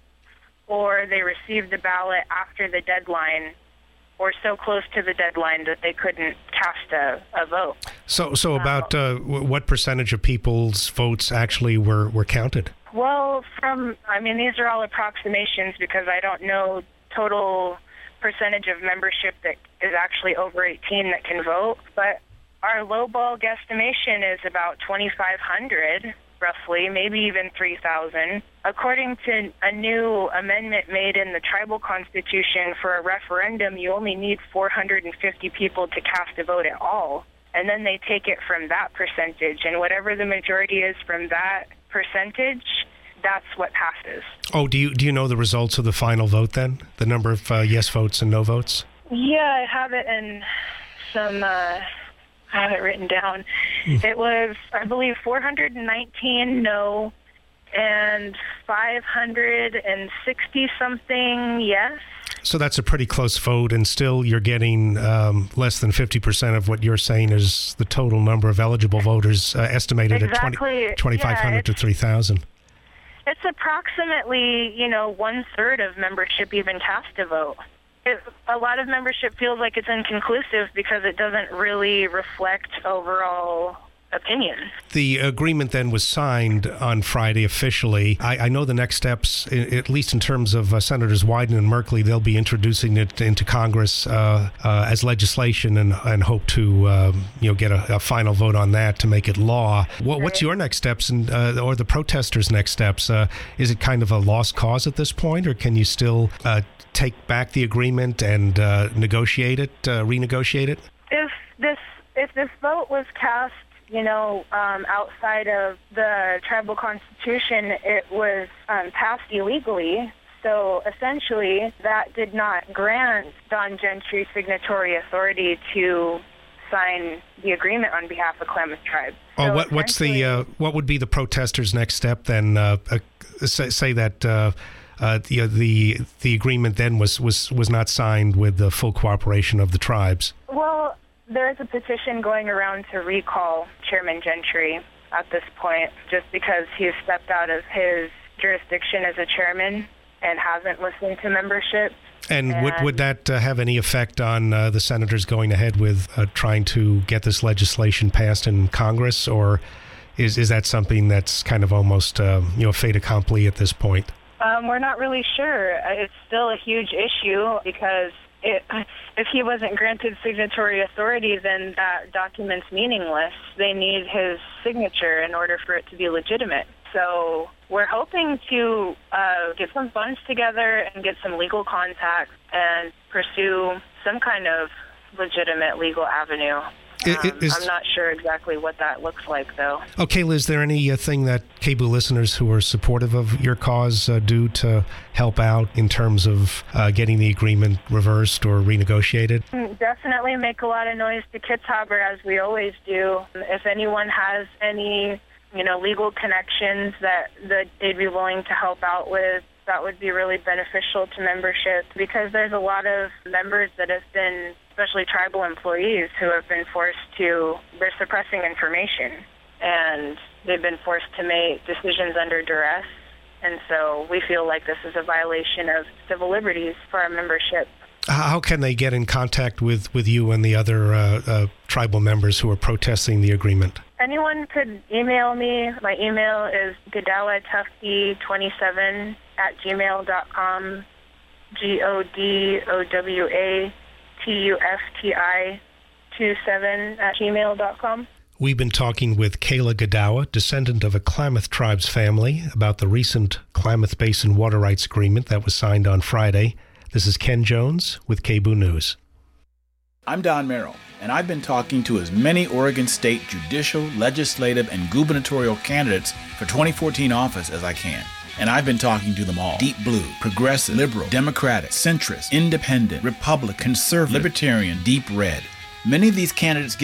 or they received the ballot after the deadline or so close to the deadline that they couldn't cast a, a vote. So so about uh, w- what percentage of people's votes actually were, were counted? Well, from, I mean, these are all approximations because I don't know total percentage of membership that is actually over eighteen that can vote, but our lowball guesstimation is about twenty-five hundred, roughly, maybe even three thousand. According to a new amendment made in the tribal constitution for a referendum, you only need four hundred fifty people to cast a vote at all, and then they take it from that percentage, and whatever the majority is from that percentage, that's what passes. Oh, do you do you know the results of the final vote then? The number of uh, yes votes and no votes? Yeah, I have it in some, uh, I have it written down. Mm. It was, I believe, four hundred nineteen no and five hundred sixty something yes. So that's a pretty close vote, and still you're getting um, less than fifty percent of what you're saying is the total number of eligible voters, uh, estimated Exactly. at twenty-five hundred Yeah, to three thousand. It's approximately, you know, one-third of membership even cast a vote. It, a lot of membership feels like it's inconclusive because it doesn't really reflect overall opinion. The agreement then was signed on Friday officially. I, I know the next steps, i- at least in terms of uh, Senators Wyden and Merkley, they'll be introducing it into Congress uh, uh, as legislation and, and hope to um, you know get a, a final vote on that to make it law. What, what's your next steps and uh, or the protesters' next steps? Uh, is it kind of a lost cause at this point, or can you still uh, take back the agreement and uh, negotiate it, uh, renegotiate it? If this if this vote was cast you know, um, outside of the tribal constitution, it was um, passed illegally. So essentially, that did not grant Don Gentry signatory authority to sign the agreement on behalf of Klamath Tribe. Oh, so what, what's the uh, what would be the protesters' next step then? Uh, uh, say, say that uh, uh, the the the agreement then was, was, was not signed with the full cooperation of the tribes. Well, there is a petition going around to recall Chairman Gentry at this point, just because he's stepped out of his jurisdiction as a chairman and hasn't listened to membership. And, and would, would that uh, have any effect on uh, the senators going ahead with uh, trying to get this legislation passed in Congress, or is is that something that's kind of almost uh, you know fait accompli at this point? Um, we're not really sure. It's still a huge issue because it, if he wasn't granted signatory authority, then that document's meaningless. They need his signature in order for it to be legitimate. So we're hoping to uh, get some funds together and get some legal contacts and pursue some kind of legitimate legal avenue. Um, It, it is, I'm not sure exactly what that looks like, though. Okay, Liz, is there any uh, thing that K B O O listeners who are supportive of your cause uh, do to help out in terms of uh, getting the agreement reversed or renegotiated? Definitely make a lot of noise to Kitzhaber, as we always do. If anyone has any, you know, legal connections that, that they'd be willing to help out with, that would be really beneficial to membership, because there's a lot of members that have been, especially tribal employees, who have been forced to, they're suppressing information, and they've been forced to make decisions under duress. And so we feel like this is a violation of civil liberties for our membership. How can they get in contact with, with you and the other uh, uh, tribal members who are protesting the agreement? Anyone could email me. My email is godawa tufty twenty-seven at gmail dot com, G O D O W A T U F T I twenty-seven at gmail dot com. We've been talking with Kayla Godawa, descendant of a Klamath Tribes family, about the recent Klamath Basin Water Rights Agreement that was signed on Friday. This is Ken Jones with K B O O News. I'm Don Merrill, and I've been talking to as many Oregon State judicial, legislative, and gubernatorial candidates for twenty fourteen office as I can. And I've been talking to them all. Deep blue, progressive, liberal, democratic, centrist, independent, Republican, conservative, libertarian, deep red. Many of these candidates